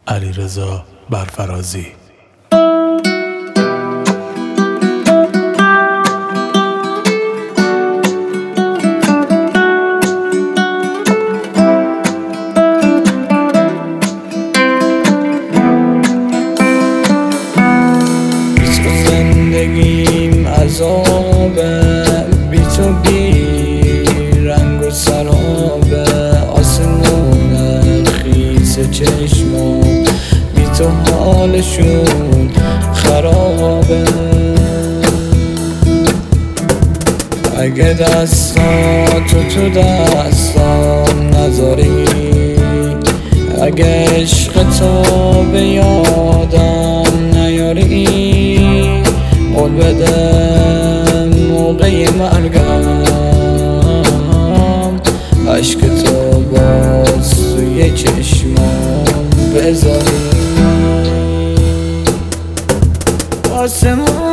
علیرضا برفرازی. زندگیم عذابه، بی تو بی رنگ و سرابه، آسمون خیس چشمام بی تو حالشون خرابه. اگه دستاتو تو دستام نذاری، اگه عشق تو به یادم نیاری، قول بده موقع مرگم عشق تو باز توی چشمام بذاری. آسمون